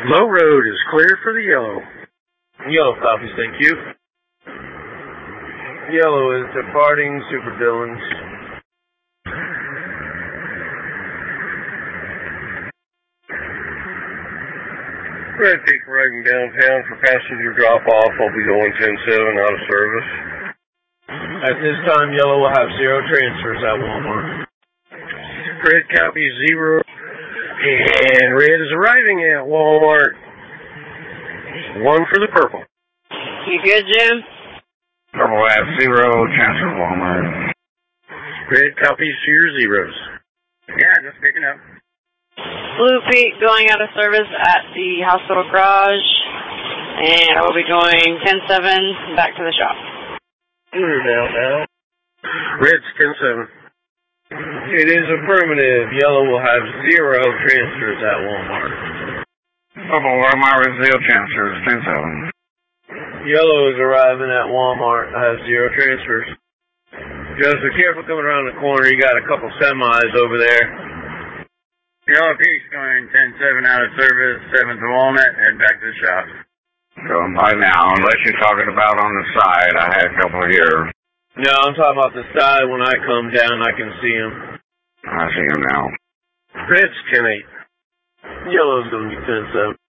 Low road is clear for the yellow. Yellow copies, thank you. Yellow is departing Super Dillons. Red Peak riding downtown for passenger drop-off. I'll be going 10-7 out of service. At this time, Yellow will have 0 transfers at Walmart. Red copy 0. And Red is arriving at Walmart. 1 for the purple. You good, Jim? Purple will have 0 transfer at Walmart. Red copies to your zeros. Yeah, just picking up. Blue Peak going out of service at the hospital garage. And I will be going 10-7 back to the shop. Now. Red's 10-7. It is affirmative. Yellow will have 0 transfers at Walmart. Purple Walmart with 0 transfers, 10-7. Yellow is arriving at Walmart. Has 0 transfers. Joseph, careful coming around the corner. You got a couple semis over there. Yellow Peak's going 10-7 out of service, 7 to Walnut, head back to the shop. Going by now, unless you're talking about on the side. I had a couple here. No, I'm talking about the side. When I come down, I can see them. I see them now. Red's 10-8. Yellow's going to be 10-7.